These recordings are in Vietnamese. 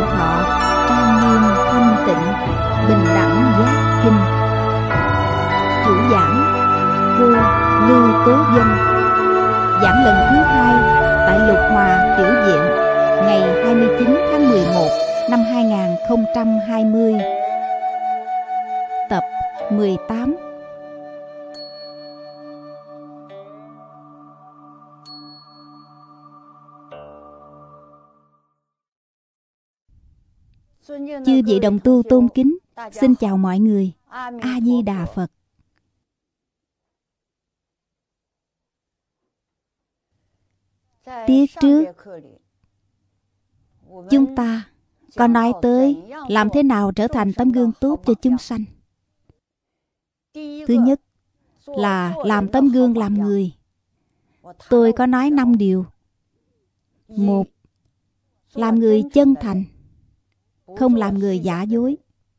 thọ, trang nghiêm thanh tịnh, bình đẳng giác kinh. Chủ giảng cô Lưu Tố Dân. Giảng lần thứ 2 tại Lục Hòa Tiểu Viện, ngày 29 tháng 11 năm 2020. Tập 18. Chư vị đồng tu tôn kính, xin chào mọi người. A Di Đà Phật. Tiết trước chúng ta có nói tới làm thế nào trở thành tấm gương tốt cho chúng sanh. Thứ nhất là làm tấm gương làm người. Tôi có nói 5 điều. 1. Làm người chân thành, không làm người giả dối.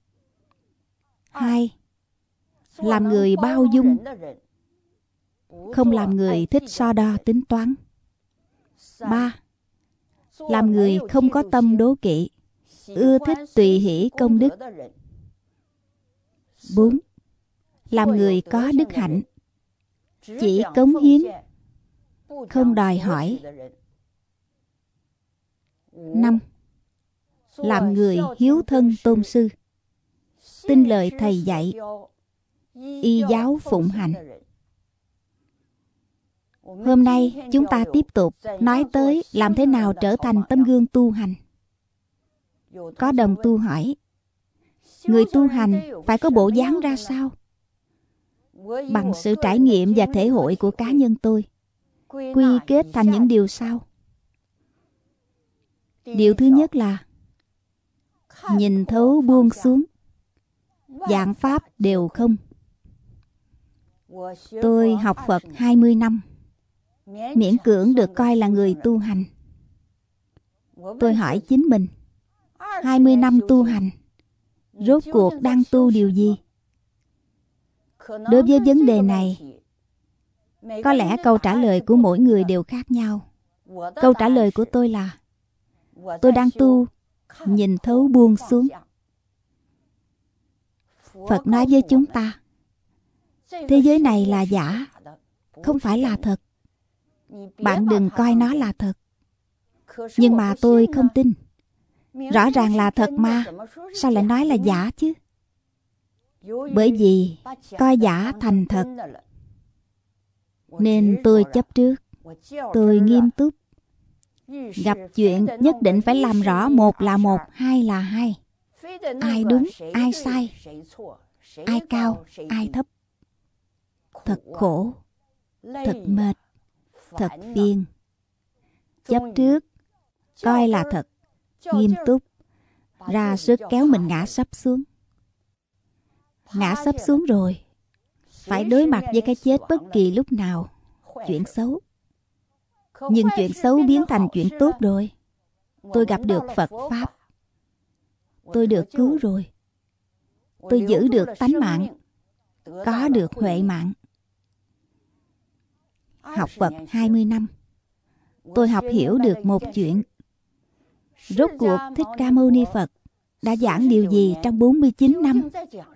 2. Làm người bao dung, không làm người thích so đo tính toán. 3. Làm người không có tâm đố kỵ, ưa thích tùy hỷ công đức. 4. Làm người có đức hạnh, chỉ cống hiến, không đòi hỏi. 5. Làm người hiếu thân tôn sư, tin lời thầy dạy, y giáo phụng hành. Hôm nay chúng ta tiếp tục nói tới làm thế nào trở thành tấm gương tu hành. Có đồng tu hỏi, người tu hành phải có bộ dáng ra sao? Bằng sự trải nghiệm và thể hội của cá nhân tôi, quy kết thành những điều sau. Điều thứ nhất là nhìn thấu buông xuống, vạn pháp đều không. Tôi học Phật 20 năm, miễn cưỡng được coi là người tu hành. Tôi hỏi chính mình, 20 năm tu hành, rốt cuộc đang tu điều gì? Đối với vấn đề này, có lẽ câu trả lời của mỗi người đều khác nhau. Câu trả lời của tôi là, tôi đang tu nhìn thấu buông xuống. Phật nói với chúng ta, thế giới này là giả, không phải là thật. Bạn đừng coi nó là thật. Nhưng mà tôi không tin. Rõ ràng là thật mà, sao lại nói là giả chứ? Bởi vì coi giả thành thật, nên tôi chấp trước. Tôi nghiêm túc. Gặp chuyện nhất định phải làm rõ một là một, hai là hai. Ai đúng, ai sai, ai cao, ai thấp. Thật khổ, thật mệt, thật phiền. Chấp trước, coi là thật, nghiêm túc, ra sức kéo mình ngã sấp xuống. Ngã sấp xuống rồi, phải đối mặt với cái chết bất kỳ lúc nào. Chuyện xấu. Nhưng chuyện xấu biến thành chuyện tốt rồi. Tôi gặp được Phật Pháp. Tôi được cứu rồi. Tôi giữ được tánh mạng, có được huệ mạng. Học Phật 20 năm, tôi học hiểu được một chuyện. Rốt cuộc Thích Ca Mâu Ni Phật đã giảng điều gì trong 49 năm?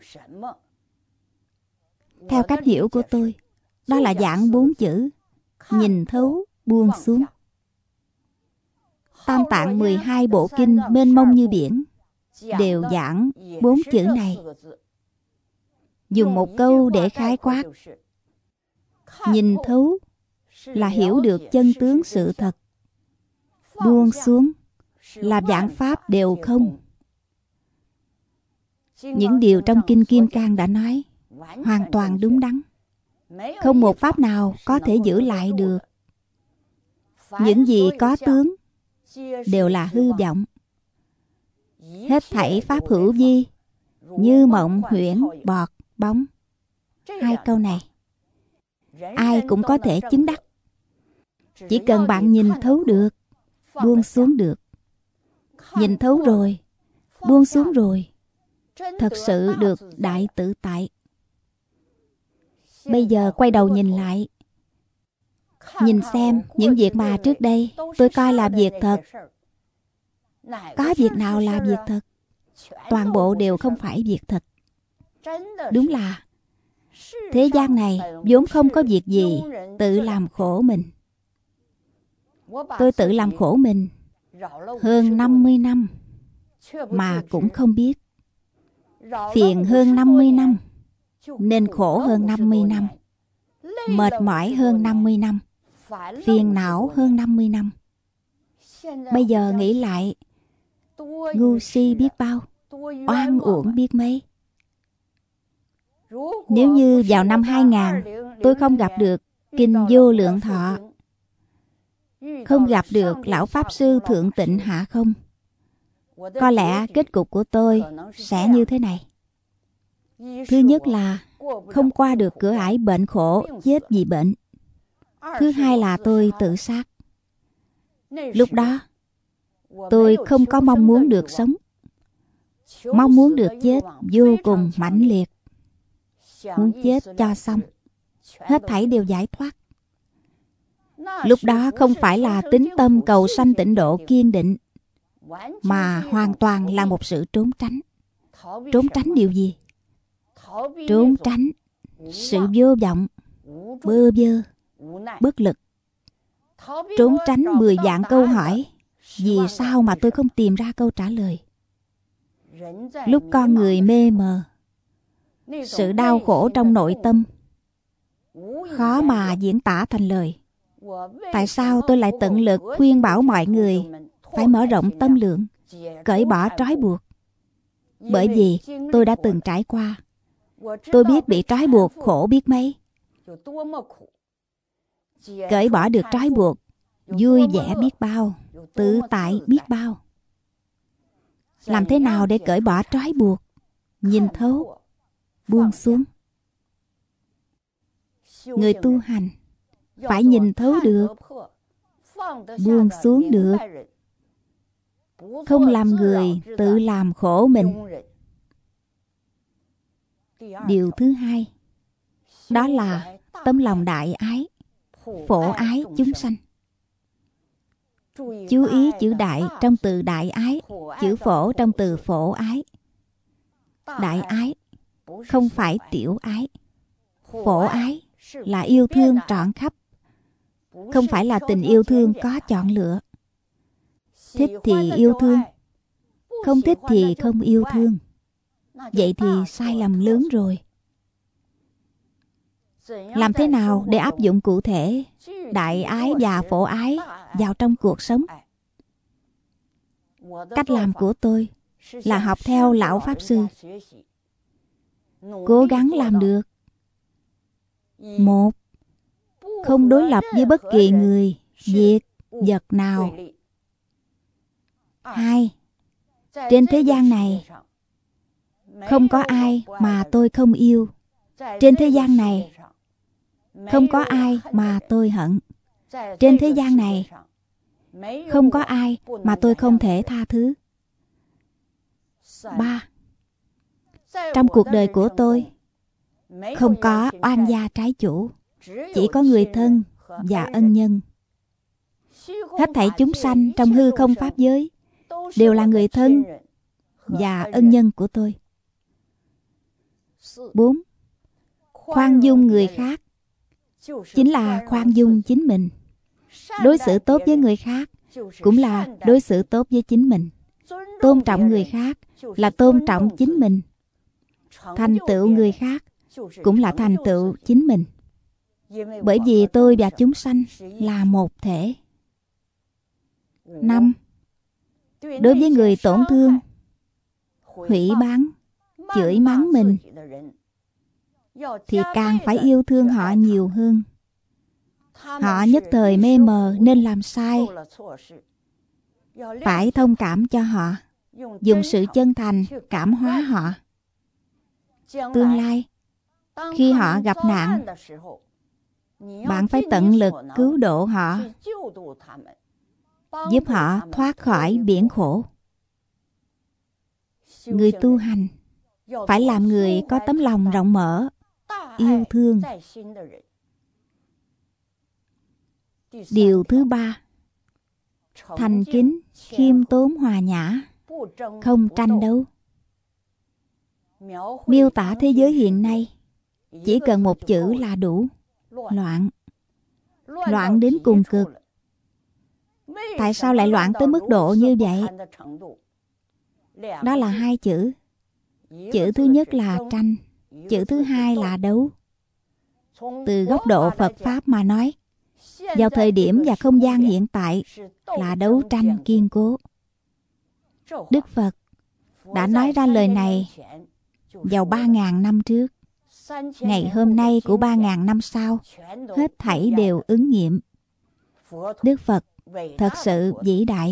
Theo cách hiểu của tôi, đó là giảng 4 chữ: nhìn thấu buông xuống. Tam Tạng 12 bộ kinh mênh mông như biển đều giảng 4 chữ này. Dùng một câu để khái quát, nhìn thấu là hiểu được chân tướng sự thật, buông xuống là vạn pháp đều không. Những điều trong Kinh Kim Cang đã nói hoàn toàn đúng đắn. Không một pháp nào có thể giữ lại được. Những gì có tướng đều là hư vọng. Hết thảy pháp hữu vi, như mộng huyễn bọt bóng. 2 câu này ai cũng có thể chứng đắc. Chỉ cần bạn nhìn thấu được, buông xuống được. Nhìn thấu rồi, buông xuống rồi, thật sự được đại tự tại. Bây giờ quay đầu nhìn lại, nhìn xem những việc mà trước đây tôi coi là việc thật, Có việc nào là việc thật? Toàn bộ đều không phải việc thật. Đúng là thế gian này vốn không có việc gì tự làm khổ mình. Tôi tự làm khổ mình hơn 50 năm mà cũng không biết. Phiền hơn 50 năm nên khổ hơn 50 năm. Mệt mỏi hơn 50 năm, phiền não hơn 50 năm. Bây giờ nghĩ lại, ngu si biết bao, oan uổng biết mấy. Nếu như vào năm 2000 tôi không gặp được Kinh Vô Lượng Thọ, không gặp được Lão Pháp Sư Thượng Tịnh Hạ Không, có lẽ kết cục của tôi sẽ như thế này. Thứ nhất là không qua được cửa ải bệnh khổ, chết vì bệnh. Thứ hai là tôi tự sát. Lúc đó tôi không có mong muốn được sống, mong muốn được chết vô cùng mãnh liệt. Muốn chết cho xong, hết thảy đều giải thoát. Lúc đó không phải là tín tâm cầu sanh tịnh độ kiên định, mà hoàn toàn là một sự trốn tránh. Trốn tránh điều gì? Trốn tránh sự vô vọng, bơ vơ, bất lực. Trốn tránh 10 vạn câu hỏi, vì sao mà tôi không tìm ra câu trả lời. Lúc con người mê mờ, sự đau khổ trong nội tâm khó mà diễn tả thành lời. Tại sao tôi lại tận lực khuyên bảo mọi người phải mở rộng tâm lượng, cởi bỏ trói buộc? Bởi vì tôi đã từng trải qua. Tôi biết bị trói buộc khổ biết mấy. Cởi bỏ được trói buộc, vui vẻ biết bao, tự tại biết bao. Làm thế nào để cởi bỏ trói buộc? Nhìn thấu, buông xuống. Người tu hành phải nhìn thấu được, buông xuống được, không làm người tự làm khổ mình. Điều thứ hai, đó là tấm lòng đại ái, phổ ái chúng sanh. Chú ý chữ đại trong từ đại ái, chữ phổ trong từ phổ ái. Đại ái không phải tiểu ái. Phổ ái là yêu thương trọn khắp, không phải là tình yêu thương có chọn lựa. Thích thì yêu thương, không thích thì không yêu thương. Vậy thì sai lầm lớn rồi. Làm thế nào để áp dụng cụ thể đại ái và phổ ái vào trong cuộc sống? Cách làm của tôi là học theo Lão Pháp Sư, cố gắng làm được. 1. Không đối lập với bất kỳ người, việc, vật nào. 2. Trên thế gian này không có ai mà tôi không yêu. Trên thế gian này không có ai mà tôi hận. Trên thế gian này không có ai mà tôi không thể tha thứ. 3. Trong cuộc đời của tôi không có oan gia trái chủ, chỉ có người thân và ân nhân. Hết thảy chúng sanh trong hư không pháp giới đều là người thân và ân nhân của tôi. 4. Khoan dung người khác chính là khoan dung chính mình. Đối xử tốt với người khác cũng là đối xử tốt với chính mình. Tôn trọng người khác là tôn trọng chính mình. Thành tựu người khác cũng là thành tựu chính mình. Bởi vì tôi và chúng sanh là một thể. 5. Đối với người tổn thương, hủy báng, chửi mắng mình thì càng phải yêu thương họ nhiều hơn. Họ nhất thời mê mờ nên làm sai. Phải thông cảm cho họ, dùng sự chân thành cảm hóa họ. Tương lai, khi họ gặp nạn, bạn phải tận lực cứu độ họ, giúp họ thoát khỏi biển khổ. Người tu hành phải làm người có tấm lòng rộng mở, yêu thương. Điều thứ 3, thành kính, khiêm tốn, hòa nhã, không tranh đấu. Miêu tả thế giới hiện nay chỉ cần một chữ là đủ: loạn. Loạn đến cùng cực. Tại sao lại loạn tới mức độ như vậy? Đó là hai chữ. Chữ thứ nhất là tranh, chữ thứ hai là đấu. Từ góc độ Phật Pháp mà nói, vào thời điểm và không gian hiện tại là đấu tranh kiên cố. Đức Phật đã nói ra lời này vào 3.000 năm trước. Ngày hôm nay của 3.000 năm sau, hết thảy đều ứng nghiệm. Đức Phật thật sự vĩ đại.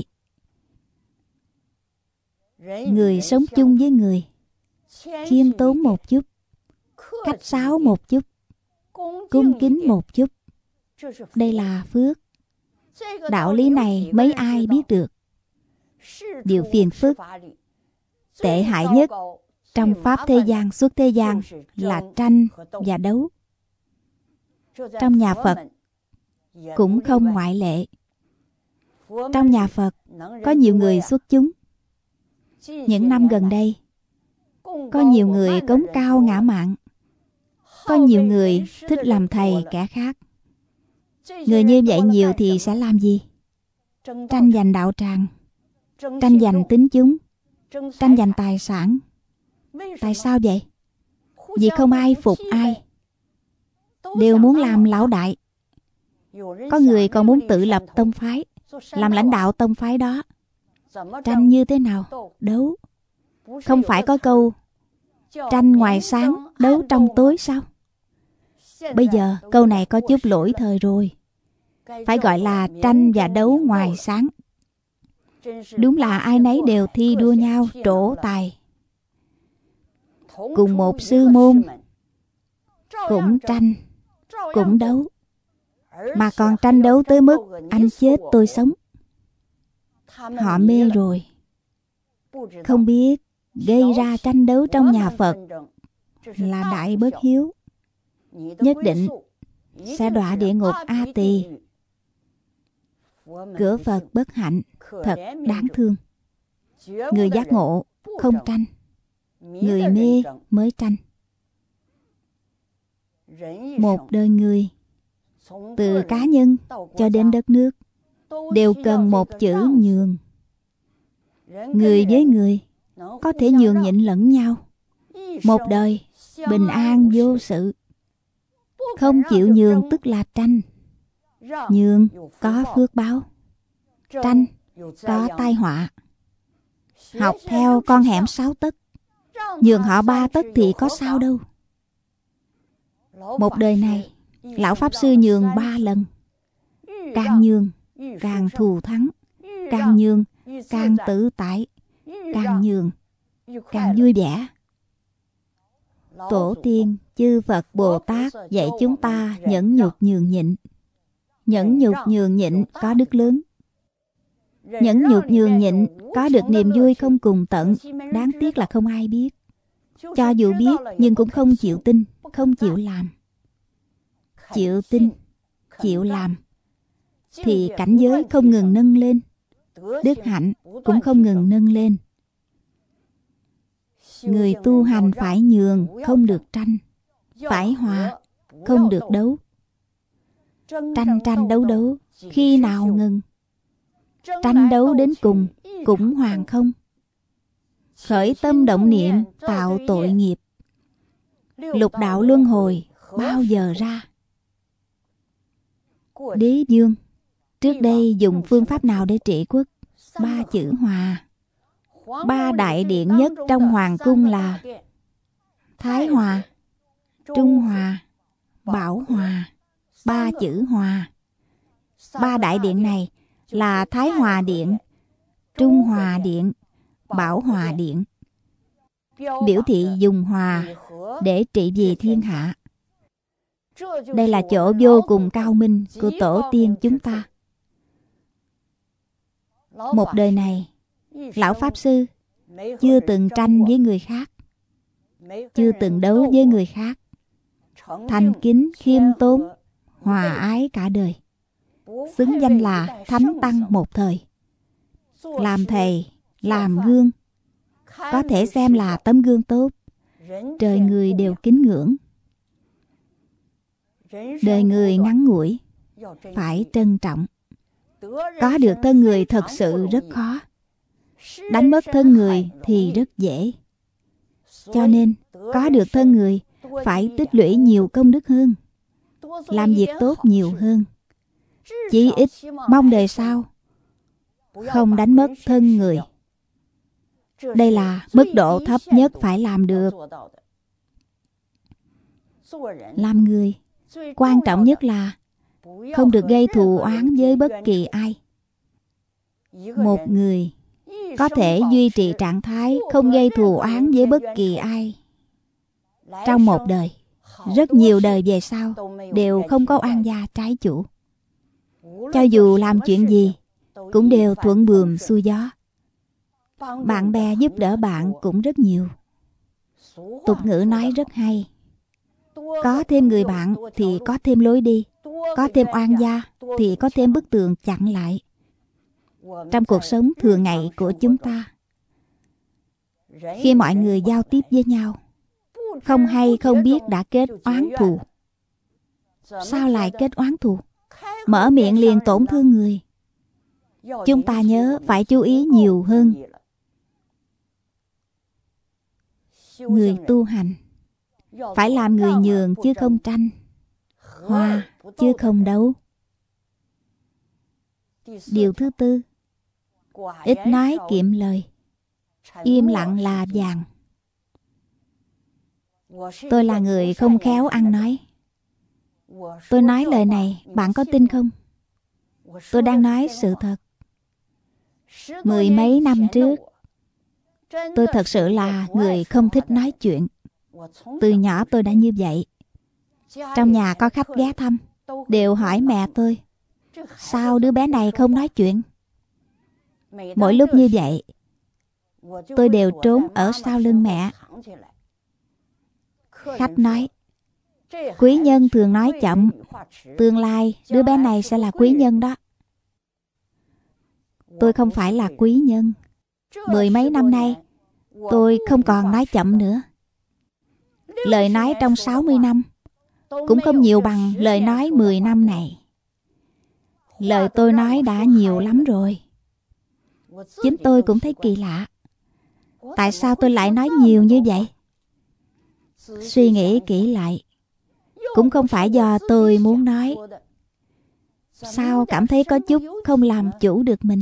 Người sống chung với người, khiêm tốn một chút, khách sáo một chút, cung kính một chút. Đây là phước. Đạo lý này mấy ai biết được. Điều phiền phức, tệ hại nhất trong Pháp thế gian, xuất thế gian là tranh và đấu. Trong nhà Phật cũng không ngoại lệ. Trong nhà Phật có nhiều người xuất chúng. Những năm gần đây, có nhiều người cống cao ngã mạn. Có nhiều người thích làm thầy kẻ khác. Người như vậy nhiều thì sẽ làm gì? Tranh giành đạo tràng, tranh giành tín chúng, tranh giành tài sản. Tại sao vậy? Vì không ai phục ai, đều muốn làm lão đại. Có người còn muốn tự lập tông phái, làm lãnh đạo tông phái đó. Tranh như thế nào? Đấu. Không phải có câu tranh ngoài sáng, đấu trong tối sao? Bây giờ câu này có chút lỗi thời rồi. Phải gọi là tranh và đấu ngoài sáng. Đúng là ai nấy đều thi đua nhau trổ tài. Cùng một sư môn, cũng tranh, cũng đấu. Mà còn tranh đấu tới mức anh chết tôi sống. Họ mê rồi. Không biết gây ra tranh đấu trong nhà Phật là đại bất hiếu. Nhất định sẽ đọa địa ngục A Tỳ. Cửa Phật bất hạnh, thật đáng thương. Người giác ngộ không tranh, người mê mới tranh. Một đời người, từ cá nhân cho đến đất nước, đều cần một chữ nhường. Người với người có thể nhường nhịn lẫn nhau, một đời bình an vô sự. Không chịu nhường tức là tranh. Nhường có phước báo, tranh có tai họa. Học theo con hẻm 6 tấc, nhường họ 3 tấc thì có sao đâu. Một đời này Lão Pháp Sư nhường 3 lần. Càng nhường càng thù thắng, càng nhường càng tự tại, càng nhường càng vui vẻ. Tổ tiên chư Phật Bồ Tát dạy chúng ta nhẫn nhục nhường nhịn. Nhẫn nhục nhường nhịn có đức lớn. Nhẫn nhục nhường nhịn có được niềm vui không cùng tận. Đáng tiếc là không ai biết. Cho dù biết nhưng cũng không chịu tin, không chịu làm. Chịu tin, chịu làm thì cảnh giới không ngừng nâng lên, đức hạnh cũng không ngừng nâng lên. Người tu hành phải nhường, không được tranh. Phải hòa, không được đấu. Tranh tranh đấu đấu, khi nào ngừng? Tranh đấu đến cùng cũng hoàn không. Khởi tâm động niệm tạo tội nghiệp. Lục đạo luân hồi bao giờ ra? Đế vương trước đây dùng phương pháp nào để trị quốc? 3 chữ hòa. 3 đại điện nhất trong hoàng cung là Thái Hòa, Trung Hòa, Bảo Hòa. 3 chữ hòa. 3 đại điện này là Thái Hòa Điện, Trung Hòa Điện, Bảo Hòa Điện. Biểu thị dùng hòa để trị vì thiên hạ. Đây là chỗ vô cùng cao minh của tổ tiên chúng ta. Một đời này, Lão Pháp Sư chưa từng tranh với người khác, chưa từng đấu với người khác. Thành kính, khiêm tốn, hòa ái cả đời, xứng danh là Thánh Tăng một thời. làm thầy, làm gương, có thể xem là tấm gương tốt. Trời người đều kính ngưỡng. Đời người ngắn ngủi, phải trân trọng. Có được thân người thật sự rất khó. Đánh mất thân người thì rất dễ. Cho nên, có được thân người phải tích lũy nhiều công đức hơn, làm việc tốt nhiều hơn. Chí ít mong đời sau không đánh mất thân người. Đây là mức độ thấp nhất phải làm được. Làm người, quan trọng nhất là không được gây thù oán với bất kỳ ai. Một người có thể duy trì trạng thái không gây thù oán với bất kỳ ai trong một đời, rất nhiều đời về sau đều không có oan gia trái chủ. Cho dù làm chuyện gì cũng đều thuận buồm xuôi gió. Bạn bè giúp đỡ bạn cũng rất nhiều. Tục ngữ nói rất hay: có thêm người bạn thì có thêm lối đi, có thêm oan gia thì có thêm bức tường chặn lại. Trong cuộc sống thường ngày của chúng ta, khi mọi người giao tiếp với nhau, không hay không biết đã kết oán thù. Sao lại kết oán thù? Mở miệng liền tổn thương người. Chúng ta nhớ phải chú ý nhiều hơn. Người tu hành phải làm người nhường chứ không tranh, hòa chứ không đấu. Điều thứ tư, ít nói kiệm lời, im lặng là vàng. Tôi là người không khéo ăn nói. Tôi nói lời này bạn có tin không? Tôi đang nói sự thật. 10 mấy năm trước, tôi thật sự là người không thích nói chuyện. Từ nhỏ tôi đã như vậy. Trong nhà có khách ghé thăm, đều hỏi mẹ tôi: sao đứa bé này không nói chuyện? Mỗi lúc như vậy, tôi đều trốn ở sau lưng mẹ. Khách nói: quý nhân thường nói chậm, tương lai đứa bé này sẽ là quý nhân đó. Tôi không phải là quý nhân. 10 mấy năm nay, tôi không còn nói chậm nữa. Lời nói trong 60 năm cũng không nhiều bằng lời nói 10 năm này. Lời tôi nói đã nhiều lắm rồi. Chính tôi cũng thấy kỳ lạ. Tại sao tôi lại nói nhiều như vậy? Suy nghĩ kỹ lại, cũng không phải do tôi muốn nói. Sao cảm thấy có chút không làm chủ được mình?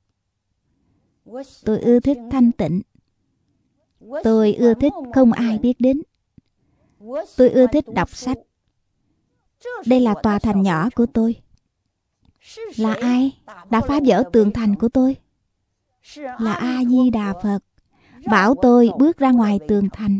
Tôi ưa thích thanh tịnh. Tôi ưa thích không ai biết đến. Tôi ưa thích đọc sách. Đây là tòa thành nhỏ của tôi. Là ai đã phá vỡ tường thành của tôi? Là A Di Đà Phật bảo tôi bước ra ngoài tường thành.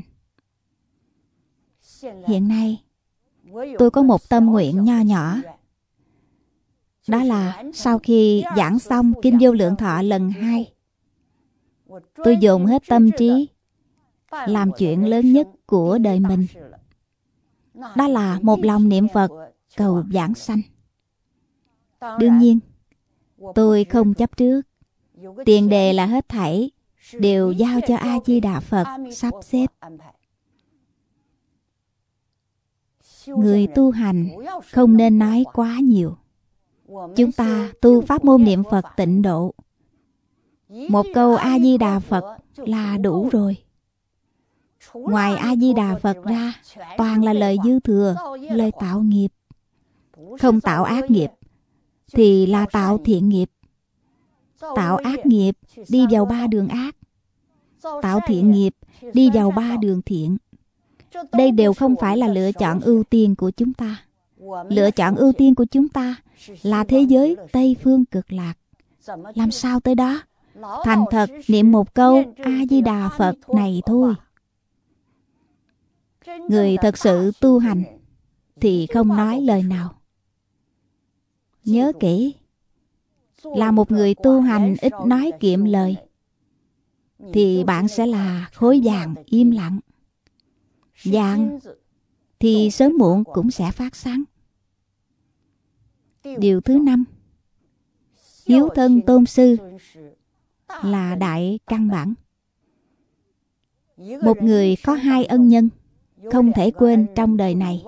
Hiện nay tôi có một tâm nguyện nho nhỏ. Đó là sau khi giảng xong Kinh Vô Lượng Thọ lần 2, tôi dồn hết tâm trí làm chuyện lớn nhất của đời mình. Đó là một lòng niệm Phật cầu vãng sanh. Đương nhiên, tôi không chấp trước. Tiền đề là hết thảy đều giao cho A Di Đà Phật sắp xếp. Người tu hành không nên nói quá nhiều. Chúng ta tu pháp môn niệm Phật tịnh độ, một câu A Di Đà Phật là đủ rồi. Ngoài A Di Đà Phật ra, toàn là lời dư thừa, lời tạo nghiệp. Không tạo ác nghiệp thì là tạo thiện nghiệp. Tạo ác nghiệp đi vào 3 đường ác, tạo thiện nghiệp đi vào 3 đường thiện. Đây đều không phải là lựa chọn ưu tiên của chúng ta. Lựa chọn ưu tiên của chúng ta là thế giới Tây Phương Cực Lạc. Làm sao tới đó? Thành thật niệm một câu A Di Đà Phật này thôi. Người thật sự tu hành thì không nói lời nào. Nhớ kỹ, là một người tu hành ít nói kiệm lời, thì bạn sẽ là khối vàng im lặng. Vàng thì sớm muộn cũng sẽ phát sáng. Điều thứ 5, hiếu thân tôn sư là đại căn bản. Một người có hai ân nhân không thể quên trong đời này.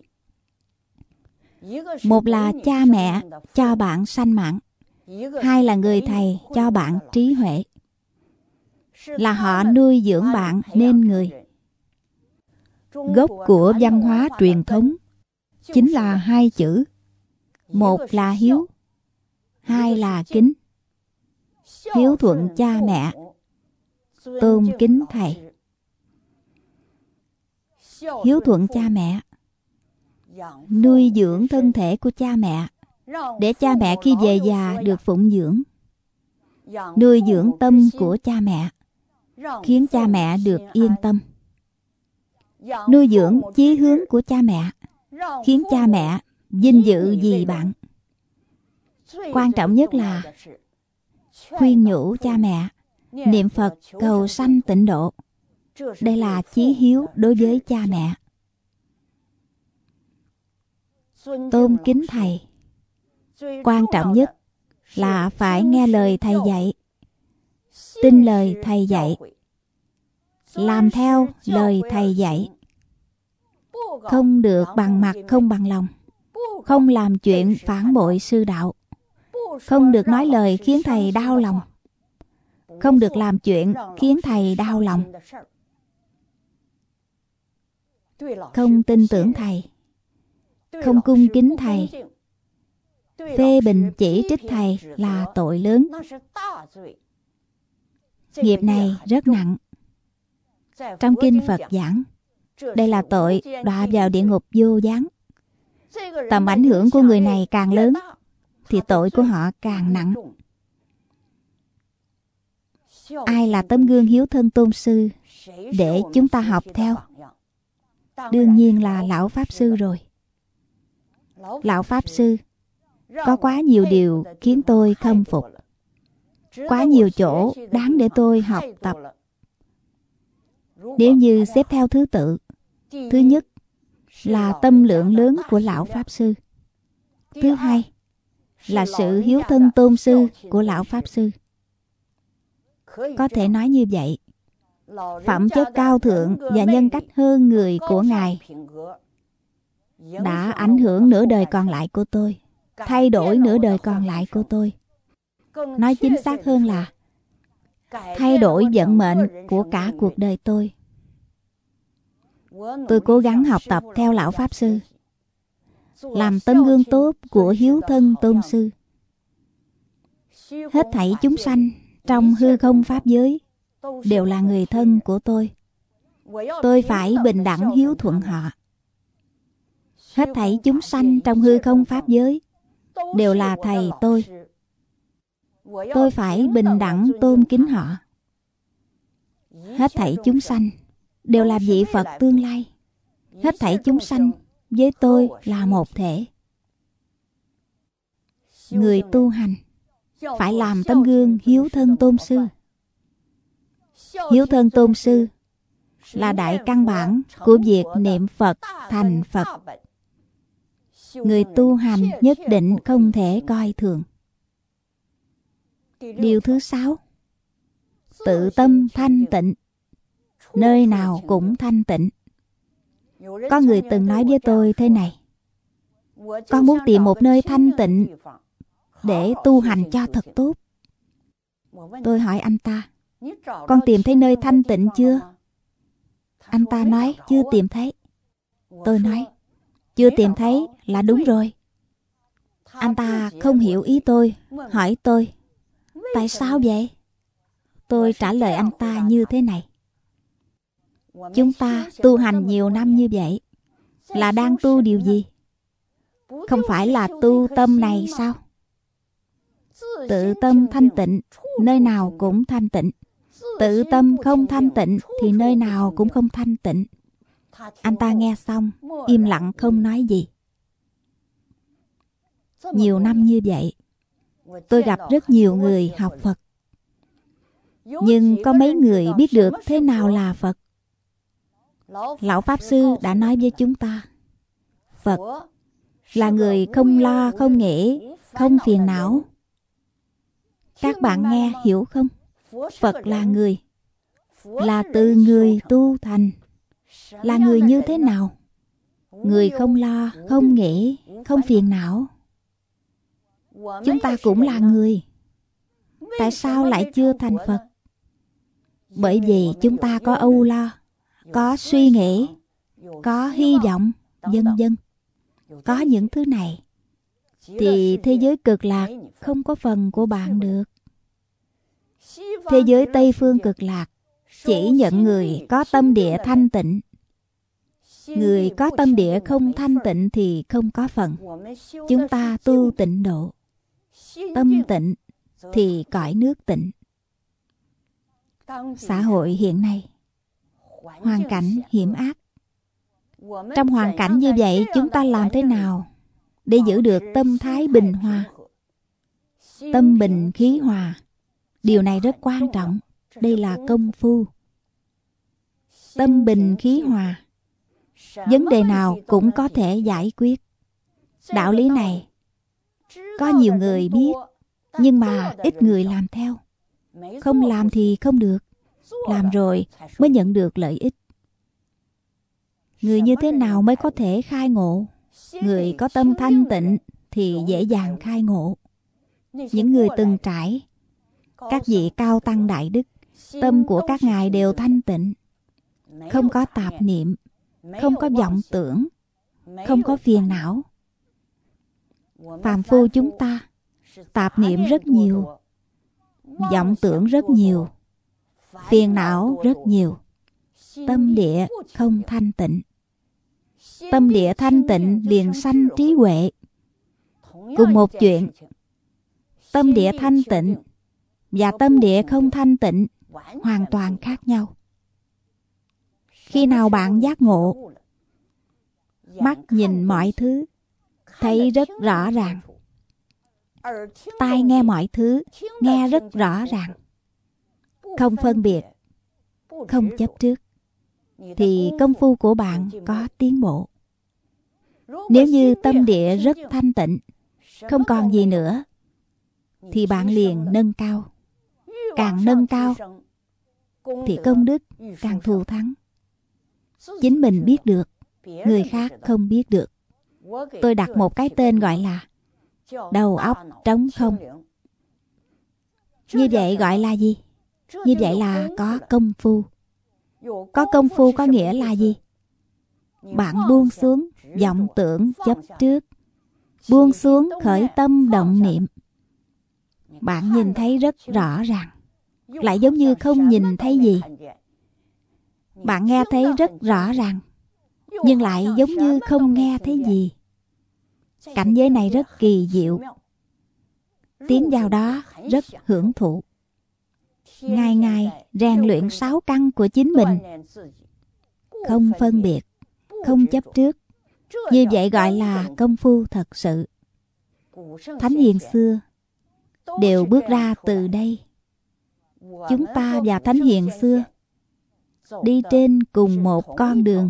Một là cha mẹ cho bạn sanh mạng, hai là người thầy cho bạn trí huệ. Là họ nuôi dưỡng bạn nên người. Gốc của văn hóa truyền thống chính là hai chữ. Một là hiếu, hai là kính. Hiếu thuận cha mẹ, tôn kính thầy. Hiếu thuận cha mẹ, nuôi dưỡng thân thể của cha mẹ, để cha mẹ khi về già được phụng dưỡng. Nuôi dưỡng tâm của cha mẹ, khiến cha mẹ được yên tâm. Nuôi dưỡng chí hướng của cha mẹ, khiến cha mẹ vinh dự vì bạn. Quan trọng nhất là khuyên nhủ cha mẹ niệm Phật cầu sanh tịnh độ. Đây là chí hiếu đối với cha mẹ. Tôn kính thầy, quan trọng nhất là phải nghe lời thầy dạy, tin lời thầy dạy, làm theo lời thầy dạy. Không được bằng mặt không bằng lòng, không làm chuyện phản bội sư đạo, không được nói lời khiến thầy đau lòng, không được làm chuyện khiến thầy đau lòng. Không tin tưởng thầy, không cung kính thầy, phê bình chỉ trích thầy là tội lớn. Nghiệp này rất nặng. Trong kinh Phật giảng, đây là tội đọa vào địa ngục vô gián. Tầm ảnh hưởng của người này càng lớn thì tội của họ càng nặng. Ai là tấm gương hiếu thân tôn sư để chúng ta học theo? Đương nhiên là Lão Pháp Sư rồi. Lão Pháp Sư có quá nhiều điều khiến tôi khâm phục, quá nhiều chỗ đáng để tôi học tập. Nếu như xếp theo thứ tự, thứ nhất là tâm lượng lớn của Lão Pháp Sư. Thứ hai là sự hiếu thân tôn sư của Lão Pháp Sư. Có thể nói như vậy, phẩm chất cao thượng và nhân cách hơn người của Ngài đã ảnh hưởng nửa đời còn lại của tôi, thay đổi nửa đời còn lại của tôi. Nói chính xác hơn là thay đổi vận mệnh của cả cuộc đời tôi. Tôi cố gắng học tập theo Lão Pháp Sư, làm tấm gương tốt của hiếu thân tôn sư. Hết thảy chúng sanh trong hư không pháp giới đều là người thân của tôi. Tôi phải bình đẳng hiếu thuận họ. Hết thảy chúng sanh trong hư không pháp giới đều là thầy tôi. Tôi phải bình đẳng tôn kính họ. Hết thảy chúng sanh đều là vị Phật tương lai. Hết thảy chúng sanh với tôi là một thể. Người tu hành phải làm tấm gương hiếu thân tôn sư. Hiếu thân tôn sư là đại căn bản của việc niệm Phật thành Phật. Người tu hành nhất định không thể coi thường. Điều thứ 6, tự tâm thanh tịnh, nơi nào cũng thanh tịnh. Có người từng nói với tôi thế này: con muốn tìm một nơi thanh tịnh để tu hành cho thật tốt. Tôi hỏi anh ta: con tìm thấy nơi thanh tịnh chưa? Anh ta nói chưa tìm thấy. Tôi nói chưa tìm thấy là đúng rồi. Anh ta không hiểu ý tôi, hỏi tôi tại sao vậy? Tôi trả lời anh ta như thế này: chúng ta tu hành nhiều năm như vậy là đang tu điều gì? Không phải là tu tâm này sao? Tự tâm thanh tịnh, nơi nào cũng thanh tịnh. Tự tâm không thanh tịnh thì nơi nào cũng không thanh tịnh. Anh ta nghe xong im lặng không nói gì. Nhiều năm như vậy, tôi gặp rất nhiều người học Phật, nhưng có mấy người biết được thế nào là Phật. Lão Pháp Sư đã nói với chúng ta, Phật là người không lo, không nghĩ, không phiền não. Các bạn nghe hiểu không? Phật là người, là từ người tu thành. Là người như thế nào? Người không lo, không nghĩ, không phiền não. Chúng ta cũng là người. Tại sao lại chưa thành Phật? Bởi vì chúng ta có âu lo, có suy nghĩ, có hy vọng, vân vân. Có những thứ này thì thế giới cực lạc không có phần của bạn được. Thế giới Tây phương cực lạc chỉ nhận người có tâm địa thanh tịnh. Người có tâm địa không thanh tịnh thì không có phần. Chúng ta tu tịnh độ, tâm tịnh thì cõi nước tịnh. Xã hội hiện nay hoàn cảnh hiểm ác. Trong hoàn cảnh như vậy, chúng ta làm thế nào để giữ được tâm thái bình hòa? Tâm bình khí hòa, điều này rất quan trọng. Đây là công phu. Tâm bình khí hòa, vấn đề nào cũng có thể giải quyết. Đạo lý này có nhiều người biết, nhưng mà ít người làm theo. Không làm thì không được, làm rồi mới nhận được lợi ích. Người như thế nào mới có thể khai ngộ? Người có tâm thanh tịnh thì dễ dàng khai ngộ. Những người từng trải, các vị cao tăng đại đức, tâm của các ngài đều thanh tịnh, không có tạp niệm, không có vọng tưởng, không có phiền não. Phàm phu chúng ta tạp niệm rất nhiều, vọng tưởng rất nhiều, phiền não rất nhiều. Tâm địa không thanh tịnh. Tâm địa thanh tịnh liền sanh trí huệ. Cùng một chuyện, tâm địa thanh tịnh và tâm địa không thanh tịnh hoàn toàn khác nhau. Khi nào bạn giác ngộ, mắt nhìn mọi thứ thấy rất rõ ràng, tai nghe mọi thứ nghe rất rõ ràng, không phân biệt, không chấp trước, thì công phu của bạn có tiến bộ. Nếu như tâm địa rất thanh tịnh, không còn gì nữa, thì bạn liền nâng cao. Càng nâng cao thì công đức càng thù thắng. Chính mình biết được, người khác không biết được. Tôi đặt một cái tên gọi là đầu óc trống không. Như vậy gọi là gì? Như vậy là có công phu. Có công phu có nghĩa là gì? Bạn buông xuống vọng tưởng chấp trước, buông xuống khởi tâm động niệm. Bạn nhìn thấy rất rõ ràng, lại giống như không nhìn thấy gì. Bạn nghe thấy rất rõ ràng, nhưng lại giống như không nghe thấy gì. Cảnh giới này rất kỳ diệu. Tiến vào đó rất hưởng thụ. Ngày ngày rèn luyện 6 căn của chính mình, không phân biệt, không chấp trước. Như vậy gọi là công phu thật sự. Thánh hiền xưa đều bước ra từ đây. Chúng ta và thánh hiền xưa đi trên cùng một con đường.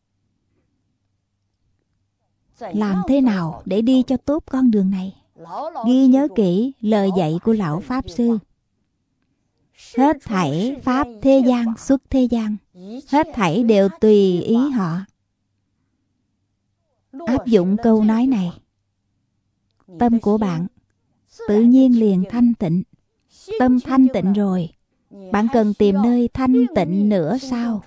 Làm thế nào để đi cho tốt con đường này? Ghi nhớ kỹ lời dạy của lão Pháp Sư. Hết thảy pháp thế gian xuất thế gian, hết thảy đều tùy ý họ. Áp dụng câu nói này, tâm của bạn tự nhiên liền thanh tịnh. Tâm thanh tịnh rồi, bạn cần tìm nơi thanh tịnh nữa sao?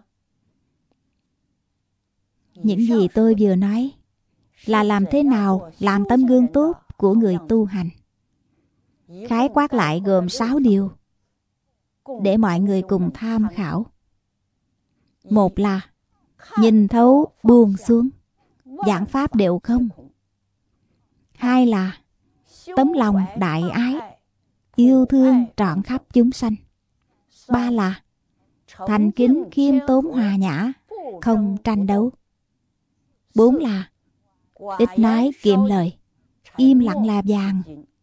Những gì tôi vừa nói là làm thế nào làm tấm gương tốt của người tu hành. Khái quát lại gồm 6 điều để mọi người cùng tham khảo. Một là nhìn thấu buông xuống, vạn pháp đều không. Hai là tấm lòng đại ái, yêu thương trọn khắp chúng sanh. Ba là thành kính khiêm tốn hòa nhã, không tranh đấu. 4 là ít nói kiệm lời, im lặng là vàng.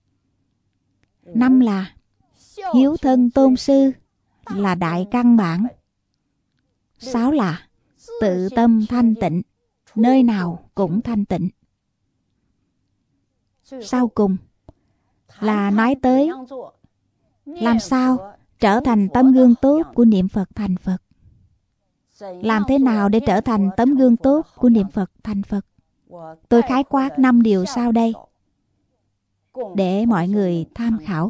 5 là hiếu thân tôn sư, là đại căn bản. 6 là tự tâm thanh tịnh, nơi nào cũng thanh tịnh. Sau cùng là nói tới làm sao trở thành tấm gương tốt của niệm Phật thành Phật. Làm thế nào để trở thành tấm gương tốt của niệm Phật thành Phật? Tôi khái quát 5 điều sau đây để mọi người tham khảo.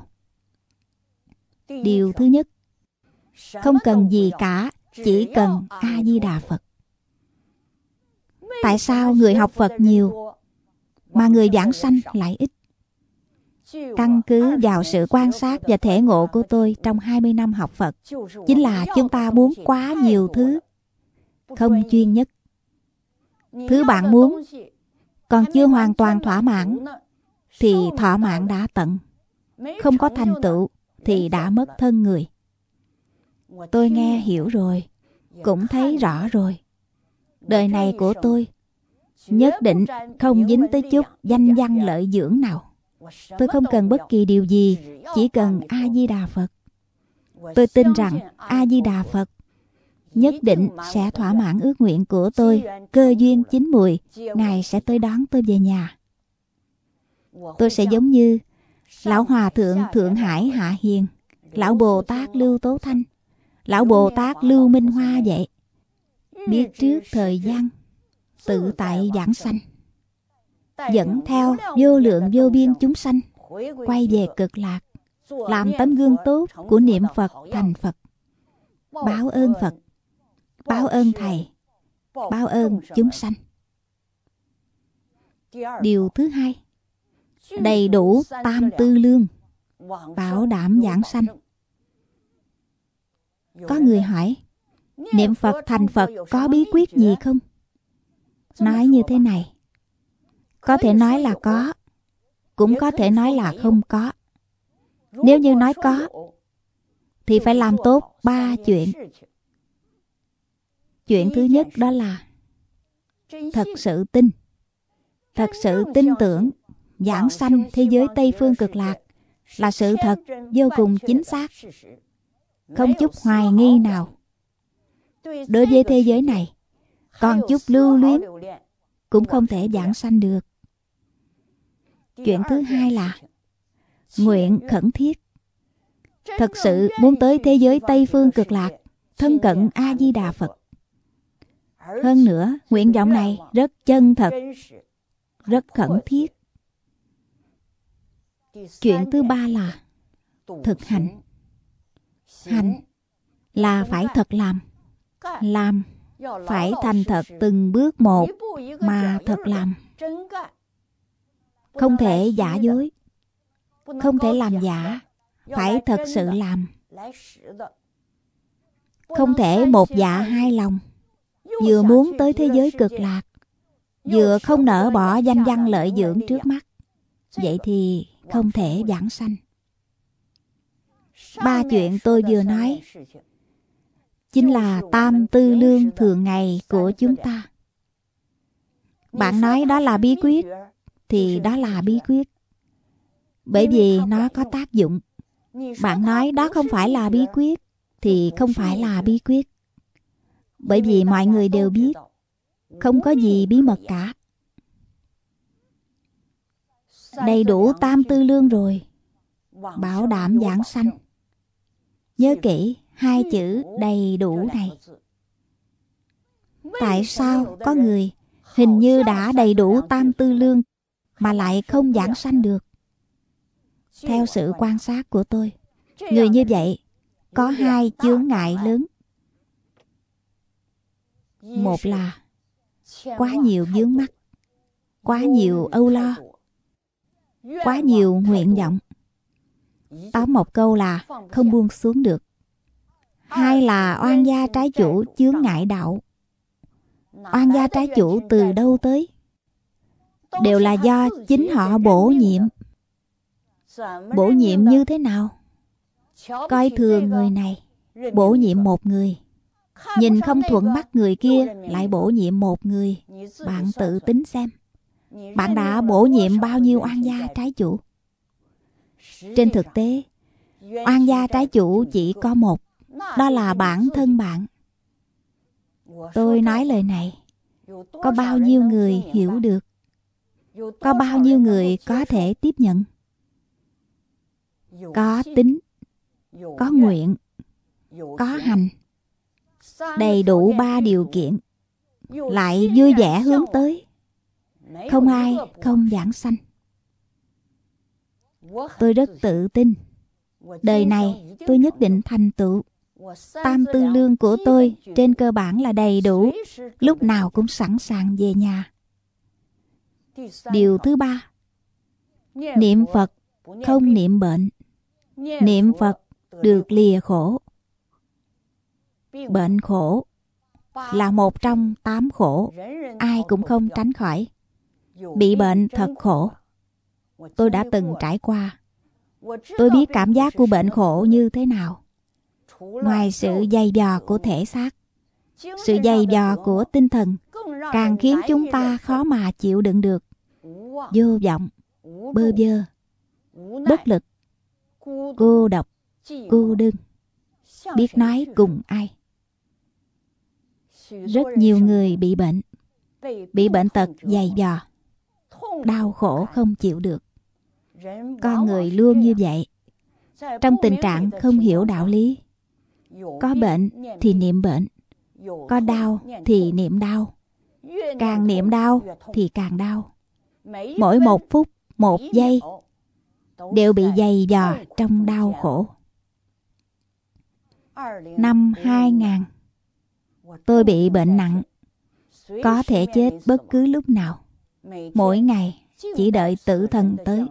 Điều thứ nhất, không cần gì cả, chỉ cần A-di-đà Phật. Tại sao người học Phật nhiều mà người giảng sanh lại ít? Căn cứ vào sự quan sát và thể ngộ của tôi trong 20 năm học Phật, chính là chúng ta muốn quá nhiều thứ, không chuyên nhất. Thứ bạn muốn còn chưa hoàn toàn thỏa mãn thì thỏa mãn đã tận. Không có thành tựu thì đã mất thân người. Tôi nghe hiểu rồi, cũng thấy rõ rồi. Đời này của tôi nhất định không dính tới chút danh văn lợi dưỡng nào. Tôi không cần bất kỳ điều gì, chỉ cần A-di-đà Phật. Tôi tin rằng A-di-đà Phật nhất định sẽ thỏa mãn ước nguyện của tôi. Cơ duyên chín mùi, Ngài sẽ tới đón tôi về nhà. Tôi sẽ giống như Lão Hòa Thượng Thượng Hải Hạ Hiền, Lão Bồ Tát Lưu Tố Thanh, Lão Bồ Tát Lưu Minh Hoa vậy. Biết trước thời gian, tự tại giảng sanh, dẫn theo vô lượng vô biên chúng sanh quay về cực lạc, làm tấm gương tốt của niệm Phật thành Phật. Báo ơn Phật, báo ơn Thầy, báo ơn chúng sanh. Điều thứ hai, đầy đủ tam tư lương, bảo đảm giảng sanh. Có người hỏi, niệm Phật thành Phật có bí quyết gì không? Nói như thế này, có thể nói là có, cũng có thể nói là không có. Nếu như nói có, thì phải làm tốt 3 chuyện. Chuyện thứ nhất đó là thật sự tin. Thật sự tin tưởng giảng sanh thế giới Tây Phương Cực Lạc là sự thật vô cùng chính xác, không chút hoài nghi nào. Đối với thế giới này, còn chút lưu luyến cũng không thể giảng sanh được. Chuyện thứ hai là nguyện khẩn thiết. Thật sự muốn tới thế giới Tây Phương Cực Lạc, thân cận A-di-đà Phật. Hơn nữa, nguyện vọng này rất chân thật, rất khẩn thiết. Chuyện thứ ba là thực hành. Hành là phải thật làm phải thành thật từng bước một mà thật làm. Không thể giả dối, không thể làm giả, phải thật sự làm. Không thể một dạ hai lòng, vừa muốn tới thế giới cực lạc, vừa không nỡ bỏ danh văn lợi dưỡng trước mắt. Vậy thì không thể giảng sanh. 3 chuyện tôi vừa nói chính là tam tư lương thường ngày của chúng ta. Bạn nói đó là bí quyết thì đó là bí quyết, bởi vì nó có tác dụng. Bạn nói đó không phải là bí quyết thì không phải là bí quyết, bởi vì mọi người đều biết không có gì bí mật cả. Đầy đủ tam tư lương rồi, bảo đảm giảng sanh. Nhớ kỹ 2 chữ đầy đủ này. Tại sao có người hình như đã đầy đủ tam tư lương mà lại không giảng sanh được? Theo sự quan sát của tôi, người như vậy có 2 chướng ngại lớn. Một là quá nhiều vướng mắc, quá nhiều âu lo, quá nhiều nguyện vọng. Tóm một câu là không buông xuống được. 2 là oan gia trái chủ chướng ngại đạo. Oan gia trái chủ từ đâu tới? Đều là do chính họ bổ nhiệm. Bổ nhiệm như thế nào? Coi thường người này, bổ nhiệm một người. Nhìn không thuận mắt người kia, lại bổ nhiệm một người. Bạn tự tính xem, bạn đã bổ nhiệm bao nhiêu oan gia trái chủ? Trên thực tế, oan gia trái chủ chỉ có một, đó là bản thân bạn. Tôi nói lời này, có bao nhiêu người hiểu được? Có bao nhiêu người có thể tiếp nhận? Có tính, có nguyện, có hành, đầy đủ 3 điều kiện, lại vui vẻ hướng tới, không ai không vãng sanh. Tôi rất tự tin, đời này tôi nhất định thành tựu. Tam tư lương của tôi trên cơ bản là đầy đủ, lúc nào cũng sẵn sàng về nhà. Điều thứ 3, niệm Phật không niệm bệnh. Niệm Phật được lìa khổ. Bệnh khổ là một trong 8 khổ, ai cũng không tránh khỏi. Bị bệnh thật khổ. Tôi đã từng trải qua. Tôi biết cảm giác của bệnh khổ như thế nào. Ngoài sự dày vò của thể xác, sự dày vò của tinh thần càng khiến chúng ta khó mà chịu đựng được. Vô vọng, bơ vơ, bất lực, cô độc, cô đơn, biết nói cùng ai. Rất nhiều người bị bệnh tật dày vò, đau khổ không chịu được. Con người luôn như vậy, trong tình trạng không hiểu đạo lý. Có bệnh thì niệm bệnh, có đau thì niệm đau. Càng niệm đau thì càng đau. Mỗi 1 phút, 1 giây đều bị dày vò trong đau khổ. Năm 2000, tôi bị bệnh nặng, có thể chết bất cứ lúc nào. Mỗi ngày chỉ đợi tử thần tới.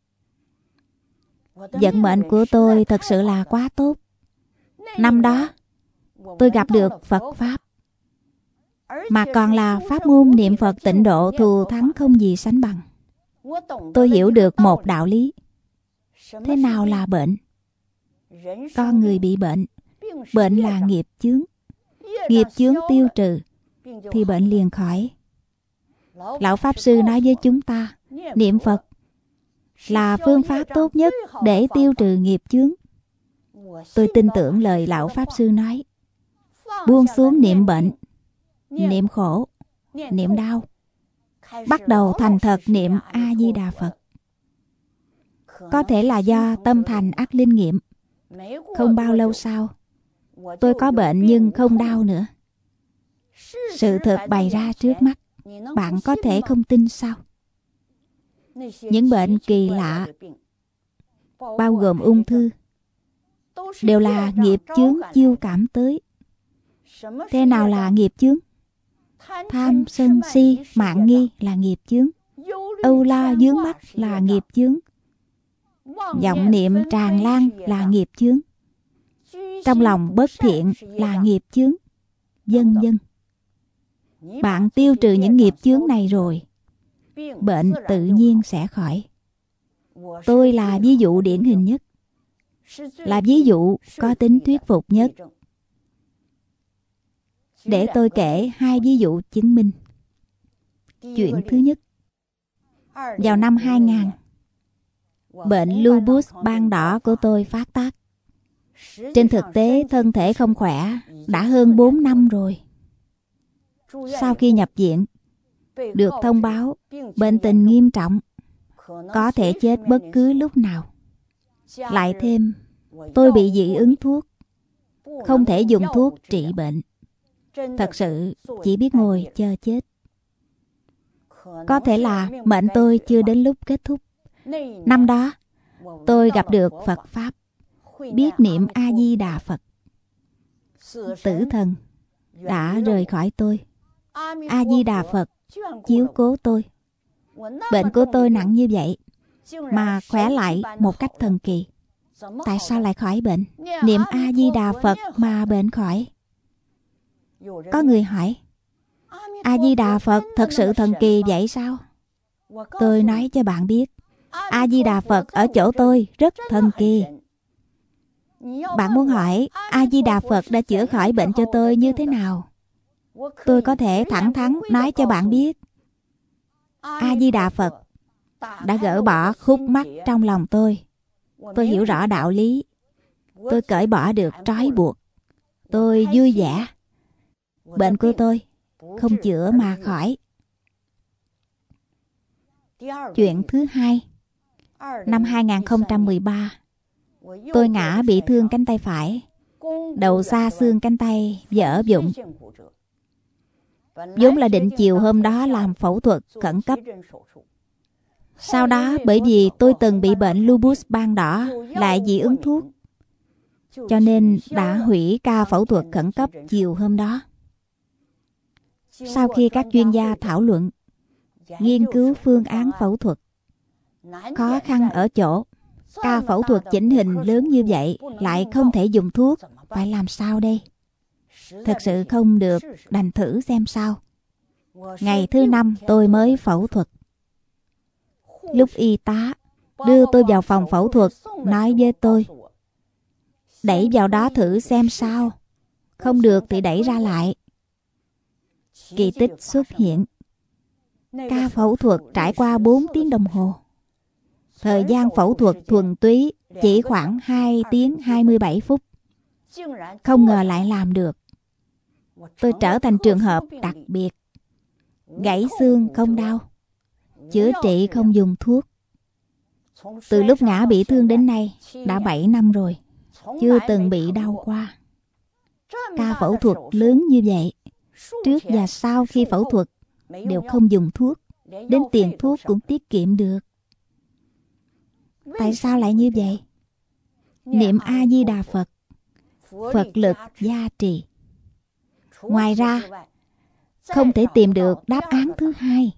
Vận mệnh của tôi thật sự là quá tốt. Năm đó tôi gặp được Phật Pháp, mà còn là pháp môn niệm Phật tịnh độ thù thắng không gì sánh bằng. Tôi hiểu được một đạo lý. Thế nào là bệnh? Con người bị bệnh, bệnh là nghiệp chướng. Nghiệp chướng tiêu trừ thì bệnh liền khỏi. Lão Pháp Sư nói với chúng ta, niệm Phật là phương pháp tốt nhất để tiêu trừ nghiệp chướng. Tôi tin tưởng lời Lão Pháp Sư nói. Buông xuống niệm bệnh, niệm khổ, niệm đau, bắt đầu thành thật niệm A-di-đà Phật. Có thể là do tâm thành ác linh nghiệm. Không bao lâu sau, tôi có bệnh nhưng không đau nữa. Sự thật bày ra trước mắt, bạn có thể không tin sao? Những bệnh kỳ lạ, bao gồm ung thư, đều là nghiệp chướng chiêu cảm tới. Thế nào là nghiệp chướng? Tham, sân, si, mạn nghi là nghiệp chướng. Âu lo vướng mắc là nghiệp chướng. Vọng niệm tràn lan là nghiệp chướng. Trong lòng bất thiện là nghiệp chướng, vân vân. Bạn tiêu trừ những nghiệp chướng này rồi, bệnh tự nhiên sẽ khỏi. Tôi là ví dụ điển hình nhất, là ví dụ có tính thuyết phục nhất. Để tôi kể 2 ví dụ chứng minh. Chuyện thứ nhất, vào năm 2000, bệnh lupus ban đỏ của tôi phát tác. Trên thực tế thân thể không khỏe đã hơn 4 năm rồi. Sau khi nhập viện, được thông báo bệnh tình nghiêm trọng, có thể chết bất cứ lúc nào. Lại thêm tôi bị dị ứng thuốc, không thể dùng thuốc trị bệnh. Thật sự chỉ biết ngồi chờ chết. Có thể là mệnh tôi chưa đến lúc kết thúc. Năm đó tôi gặp được Phật Pháp, biết niệm A-di-đà Phật. Tử thần đã rời khỏi tôi. A-di-đà Phật chiếu cố tôi. Bệnh của tôi nặng như vậy mà khỏe lại một cách thần kỳ. Tại sao lại khỏi bệnh? Niệm A-di-đà Phật mà bệnh khỏi. Có người hỏi, A-di-đà Phật thật sự thần kỳ vậy sao? Tôi nói cho bạn biết, A-di-đà Phật ở chỗ tôi rất thần kỳ. Bạn muốn hỏi A-di-đà Phật đã chữa khỏi bệnh cho tôi như thế nào? Tôi có thể thẳng thắn nói cho bạn biết. A-di-đà Phật đã gỡ bỏ khúc mắc trong lòng tôi. Tôi hiểu rõ đạo lý. Tôi cởi bỏ được trói buộc. Tôi vui vẻ. Bệnh của tôi không chữa mà khỏi. Chuyện thứ hai, năm 2013, tôi ngã bị thương cánh tay phải. đầu xa xương cánh tay vỡ vụn. Vốn là định chiều hôm đó làm phẫu thuật khẩn cấp. Sau đó bởi vì tôi từng bị bệnh lupus ban đỏ lại dị ứng thuốc, cho nên đã hủy ca phẫu thuật khẩn cấp chiều hôm đó. Sau khi các chuyên gia thảo luận, nghiên cứu phương án phẫu thuật, khó khăn ở chỗ ca phẫu thuật chỉnh hình lớn như vậy lại không thể dùng thuốc, phải làm sao đây? Thật sự không được, đành thử xem sao. Ngày thứ 5 tôi mới phẫu thuật. Lúc y tá đưa tôi vào phòng phẫu thuật, nói với tôi: đẩy vào đó thử xem sao, không được thì đẩy ra lại. Kỳ tích xuất hiện. Ca phẫu thuật trải qua 4 tiếng đồng hồ. Thời gian phẫu thuật thuần túy chỉ khoảng 2 tiếng 27 phút. Không ngờ lại làm được. Tôi trở thành trường hợp đặc biệt. Gãy xương không đau, chữa trị không dùng thuốc. Từ lúc ngã bị thương đến nay đã 7 năm rồi, chưa từng bị đau qua. Ca phẫu thuật lớn như vậy, trước và sau khi phẫu thuật đều không dùng thuốc, đến tiền thuốc cũng tiết kiệm được. Tại sao lại như vậy? Niệm A Di Đà Phật, Phật lực gia trì. Ngoài ra không thể tìm được đáp án thứ hai.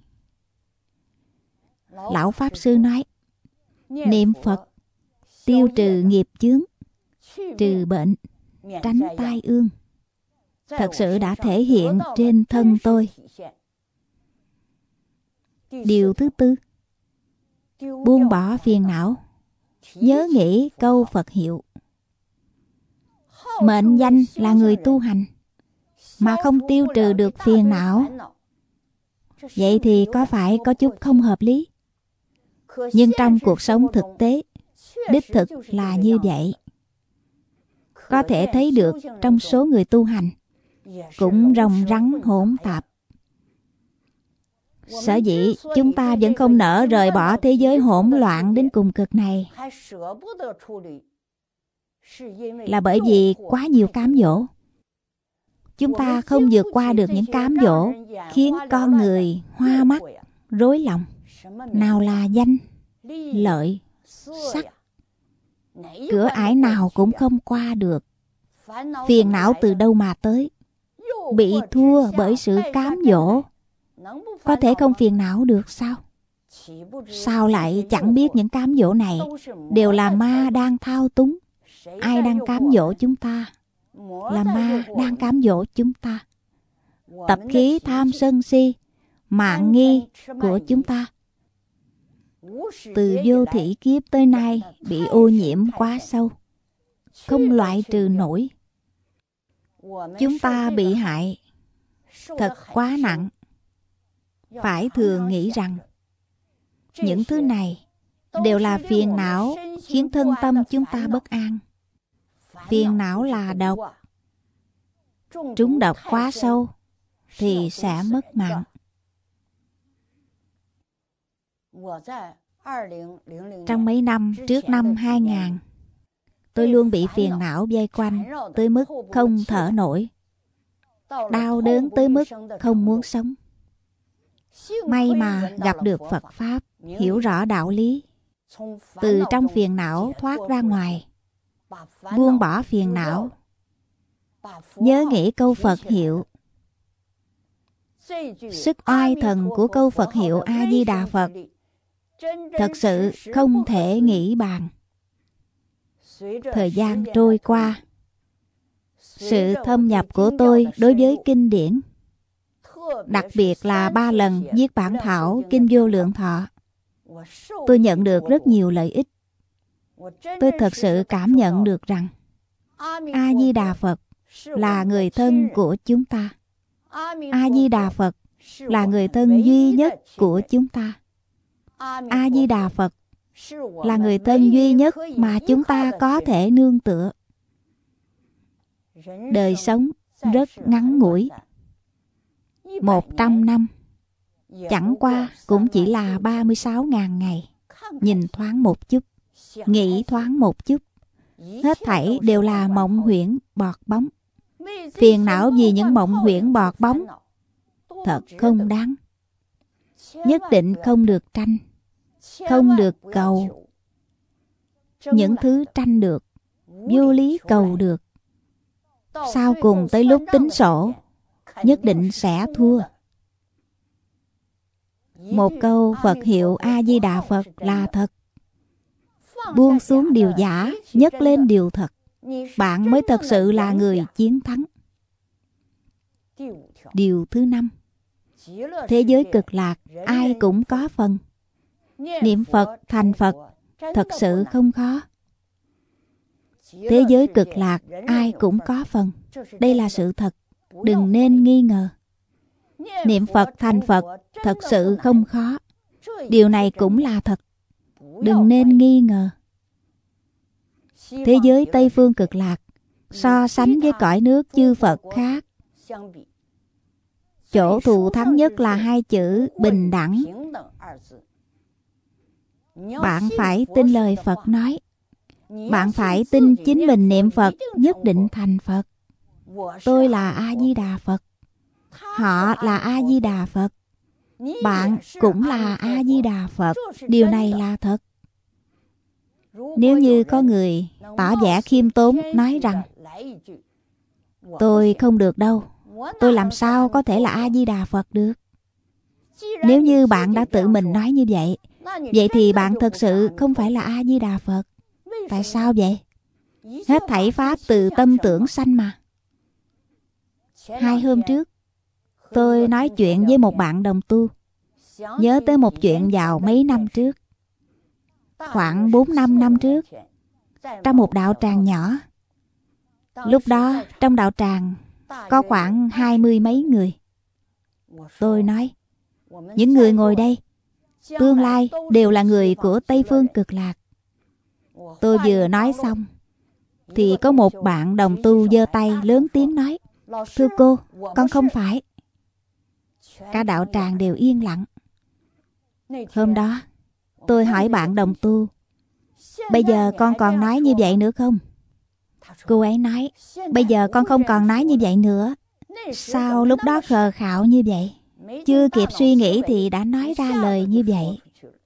Lão Pháp Sư nói, niệm Phật tiêu trừ nghiệp chướng, trừ bệnh, tránh tai ương. Thật sự đã thể hiện trên thân tôi. Điều thứ 4, buông bỏ phiền não, nhớ nghĩ câu Phật hiệu. Mệnh danh là người tu hành mà không tiêu trừ được phiền não, vậy thì có phải có chút không hợp lý. Nhưng trong cuộc sống thực tế, đích thực là như vậy. Có thể thấy được trong số người tu hành cũng rồng rắn hỗn tạp. Sở dĩ chúng ta vẫn không nỡ rời bỏ thế giới hỗn loạn đến cùng cực này là bởi vì quá nhiều cám dỗ. Chúng ta không vượt qua được những cám dỗ khiến con người hoa mắt, rối lòng. Nào là danh, lợi, sắc, cửa ải nào cũng không qua được. Phiền não từ đâu mà tới? Bị thua bởi sự cám dỗ, có thể không phiền não được sao? Sao lại chẳng biết những cám dỗ này đều là ma đang thao túng? Ai đang cám dỗ chúng ta? Là ma đang cám dỗ chúng ta. Tập khí tham sân si, mạn nghi của chúng ta từ vô thỉ kiếp tới nay bị ô nhiễm quá sâu, không loại trừ nổi. Chúng ta bị hại thật quá nặng. Phải thường nghĩ rằng những thứ này đều là phiền não khiến thân tâm chúng ta bất an. Phiền não là độc. Trúng độc quá sâu thì sẽ mất mạng. Trong mấy năm trước năm 2000, tôi luôn bị phiền não vây quanh tới mức không thở nổi, đau đớn tới mức không muốn sống. May mà gặp được Phật Pháp, hiểu rõ đạo lý, từ trong phiền não thoát ra ngoài, buông bỏ phiền não, nhớ nghĩ câu Phật hiệu. Sức oai thần của câu Phật hiệu A Di Đà Phật thật sự không thể nghĩ bàn. Thời gian trôi qua, sự thâm nhập của tôi đối với kinh điển, đặc biệt là 3 lần viết bản thảo Kinh Vô Lượng Thọ, tôi nhận được rất nhiều lợi ích. Tôi thật sự cảm nhận được rằng A Di Đà Phật là người thân của chúng ta. A Di Đà Phật là người thân duy nhất của chúng ta. A Di Đà Phật là người thân duy nhất mà chúng ta có thể nương tựa. Đời sống rất ngắn ngủi, 100 năm chẳng qua cũng chỉ là 36.000 ngày. Nhìn thoáng một chút, nghĩ thoáng một chút, hết thảy đều là mộng huyễn bọt bóng. Phiền não vì những mộng huyễn bọt bóng thật không đáng. Nhất định không được tranh, không được cầu. Những thứ tranh được, vô lý cầu được, sau cùng tới lúc tính sổ nhất định sẽ thua. Một câu Phật hiệu A Di Đà Phật là thật. Buông xuống điều giả, nhấc lên điều thật, bạn mới thật sự là người chiến thắng. Điều thứ 5, thế giới cực lạc ai cũng có phần. Niệm Phật thành Phật thật sự không khó. Thế giới cực lạc ai cũng có phần. Đây là sự thật, đừng nên nghi ngờ. Niệm Phật thành Phật thật sự không khó. Điều này cũng là thật, đừng nên nghi ngờ. Thế giới Tây Phương cực lạc so sánh với cõi nước chư Phật khác, chỗ thù thắng nhất là 2 chữ bình đẳng. Bạn phải tin lời Phật nói. Bạn phải tin chính mình niệm Phật nhất định thành Phật. Tôi là A Di Đà Phật, họ là A Di Đà Phật, bạn cũng là A Di Đà Phật. Điều này là thật. Nếu như có người tỏ vẻ khiêm tốn nói rằng tôi không được đâu, tôi làm sao có thể là A Di Đà Phật được. Nếu như bạn đã tự mình nói như vậy, vậy thì bạn thật sự không phải là A Di Đà Phật. Tại sao vậy? Hết thảy pháp từ tâm tưởng sanh mà. 2 hôm trước, tôi nói chuyện với một bạn đồng tu, nhớ tới một chuyện vào mấy năm trước. Khoảng 4-5 năm trước, trong một đạo tràng nhỏ. Lúc đó trong đạo tràng có khoảng 20 mấy người. Tôi nói, những người ngồi đây tương lai đều là người của Tây Phương cực lạc. Tôi vừa nói xong thì có một bạn đồng tu giơ tay lớn tiếng nói, thưa cô, con không phải. Cả đạo tràng đều yên lặng. Hôm đó tôi hỏi bạn đồng tu, bây giờ con còn nói như vậy nữa không? Cô ấy nói, bây giờ con không còn nói như vậy nữa. Sao lúc đó khờ khạo như vậy? Chưa kịp suy nghĩ thì đã nói ra lời như vậy.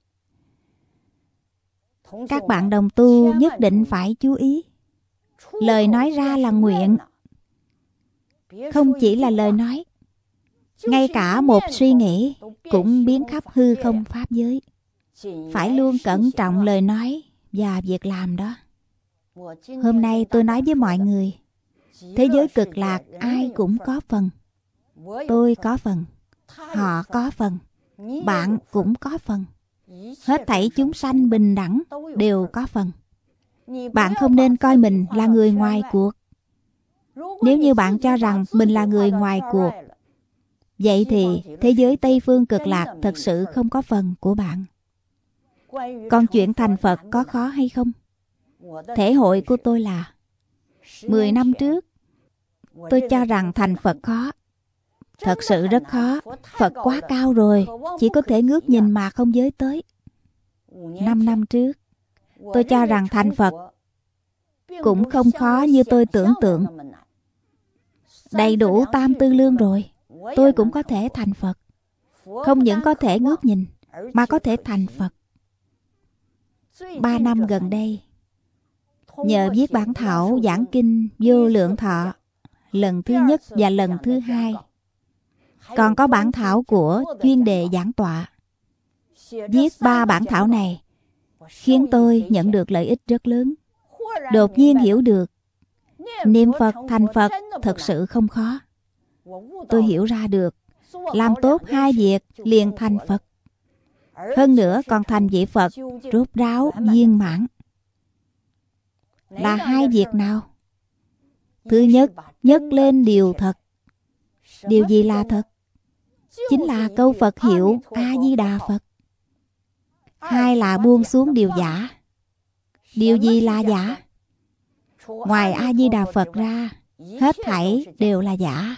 Các bạn đồng tu nhất định phải chú ý. Lời nói ra là nguyện, không chỉ là lời nói. Ngay cả một suy nghĩ cũng biến khắp hư không pháp giới. Phải luôn cẩn trọng lời nói và việc làm đó. Hôm nay tôi nói với mọi người, thế giới cực lạc ai cũng có phần. Tôi có phần, họ có phần, bạn cũng có phần. Hết thảy chúng sanh bình đẳng đều có phần. Bạn không nên coi mình là người ngoài cuộc. Nếu như bạn cho rằng mình là người ngoài cuộc, vậy thì thế giới Tây Phương cực lạc thật sự không có phần của bạn. Còn chuyện thành Phật có khó hay không? Thể hội của tôi là 10 năm trước tôi cho rằng thành Phật khó. Thật sự rất khó. Phật quá cao rồi, chỉ có thể ngước nhìn mà không giới tới. 5 năm trước tôi cho rằng thành Phật cũng không khó như tôi tưởng tượng. Đầy đủ tam tư lương rồi, tôi cũng có thể thành Phật. Không những có thể ngước nhìn mà có thể thành Phật. 3 năm gần đây, nhờ viết bản thảo giảng kinh Vô Lượng Thọ lần thứ nhất và lần thứ hai, còn có bản thảo của chuyên đề giảng tọa. Viết 3 bản thảo này khiến tôi nhận được lợi ích rất lớn. Đột nhiên hiểu được niệm Phật thành Phật thật sự không khó. Tôi hiểu ra được làm tốt 2 việc liền thành Phật. Hơn nữa còn thành vị Phật rốt ráo viên mãn. Là 2 việc nào? Thứ nhất, nhấc lên điều thật. Điều gì là thật? Chính là câu Phật hiệu A Di Đà Phật. 2 là buông xuống điều giả. Điều gì là giả? Ngoài A Di Đà Phật ra, hết thảy đều là giả.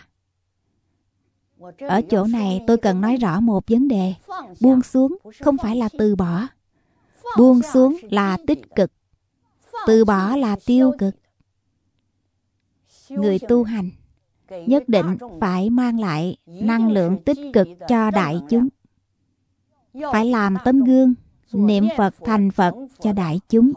Ở chỗ này tôi cần nói rõ một vấn đề. Buông xuống không phải là từ bỏ. Buông xuống là tích cực. Từ bỏ là tiêu cực. Người tu hành nhất định phải mang lại năng lượng tích cực cho đại chúng. Phải làm tấm gương niệm Phật thành Phật cho đại chúng.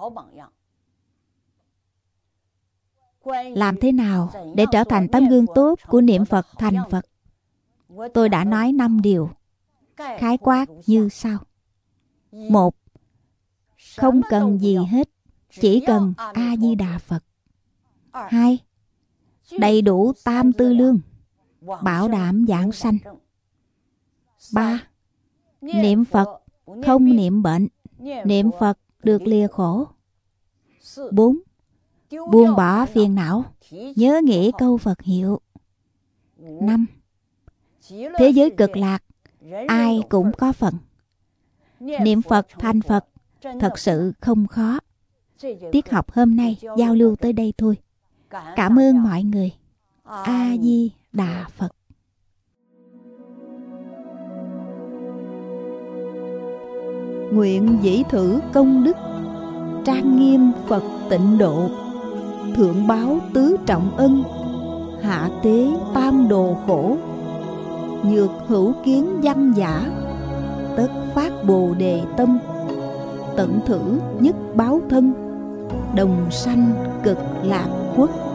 Làm thế nào để trở thành tấm gương tốt của niệm Phật thành Phật? Tôi đã nói 5 điều khái quát như sau. 1. Không cần gì hết, chỉ cần A Di Đà Phật. 2. Đầy đủ tam tư lương, bảo đảm giảng sanh. 3. Niệm Phật không niệm bệnh, niệm Phật được lìa khổ. 4. Buông bỏ phiền não, nhớ nghĩ câu Phật hiệu. 5. Thế giới cực lạc, ai cũng có phần. Niệm Phật thành Phật thật sự không khó. Tiết học hôm nay giao lưu tới đây thôi. Cảm ơn mọi người. A Di Đà Phật. Nguyện dĩ thử công đức, trang nghiêm Phật tịnh độ, thượng báo tứ trọng ân, hạ tế tam đồ khổ. Nhược hữu kiến danh giả, tất phát bồ đề tâm. Tận thử nhất báo thân, đồng sanh cực lạc quốc.